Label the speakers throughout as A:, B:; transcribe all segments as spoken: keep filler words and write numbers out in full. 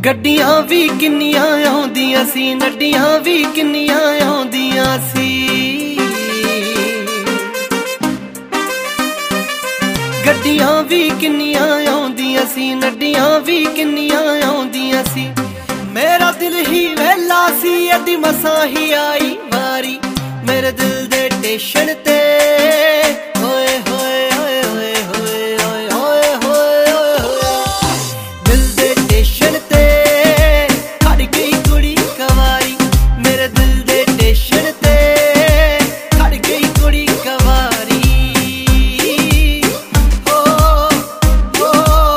A: ਗੱਡੀਆਂ ਵੀ ਕਿੰਨੀਆਂ ਆਉਂਦੀਆਂ ਸੀ, ਨੱਡੀਆਂ ਵੀ ਕਿੰਨੀਆਂ ਆਉਂਦੀਆਂ ਸੀ। ਗੱਡੀਆਂ ਵੀ ਕਿੰਨੀਆਂ ਆਉਂਦੀਆਂ ਸੀ, ਨੱਡੀਆਂ ਵੀ ਕਿੰਨੀਆਂ ਆਉਂਦੀਆਂ ਸੀ। ਮੇਰਾ ਦਿਲ ਹੀ ਵੇਲਾ ਸੀ, ਇਹਦੀ ਮਸਾਂ ਹੀ ਆਈ ਵਾਰੀ ਮੇਰੇ ਦਿਲ ਦੇ ਟੇਸ਼ਨ ਤੇ। ਹੋਏ ਹੋਏ ਹੋਏ ਹੋਏ ਹੋਏ ਹੋਏ ਹੋਏ ਹੋਏ ਹੋਏ ਦਿਲ ਦੇ ਟੇਸ਼ਨ ਤੇ ਖੜ ਗਈ ਕੁੜੀ ਕਵਾਰੀ ਮੇਰੇ ਦਿਲ ਦੇ ਟੇਸ਼ਨ ਤੇ ਖੜ ਗਈ ਕੁੜੀ ਕਵਾਰੀ। ਹੋ ਹੋ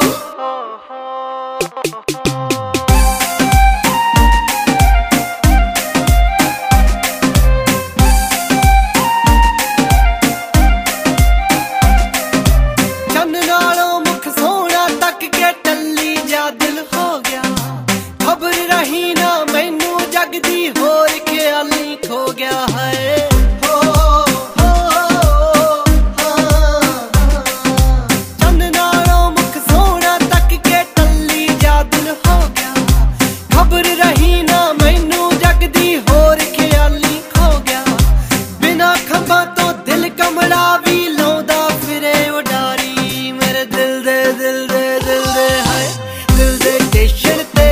A: खबर रही ना मैनू जग दी होर ख्याली खो गया है। हो हो चंद नालों मुख सोना तक के टल्ली जा दिल हो गया। खबर रही ना मैनू जग दी होर ख्याली खो गया। बिना खंभा तो दिल कमला भी लाउंदा फिरे उडारी मेरे दिल दे दिल दे दिल दे है दिल दे स्टेशन ते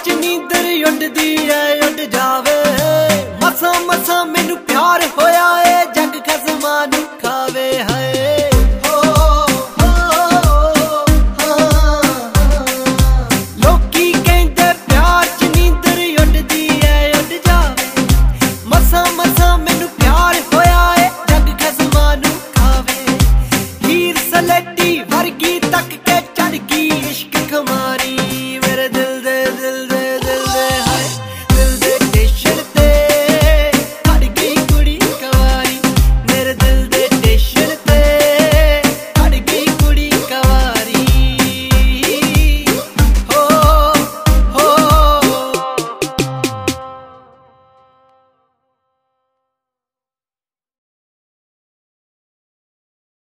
A: उड़ जावे मसा मसा मैनू प्यार होया है।